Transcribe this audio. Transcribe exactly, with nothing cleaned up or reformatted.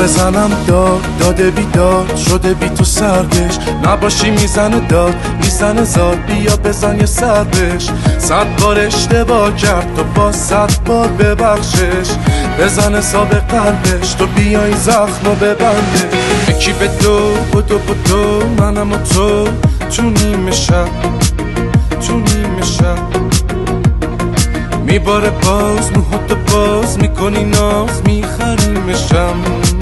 بزنم داد داده بیداد شده بی تو سرکش نباشی میزنه داد میزنه زاد بیا بزن یه سر بش صد بار اشتباه کرد تو با صد بار ببخشش بزن حساب قلبش تو بیای زخم و ببنده یکی به دو بدو بدو منم و تو تو نیمه شب تو نیمه شب میباره باز موهاتو باز میکنی ناز میخریمشم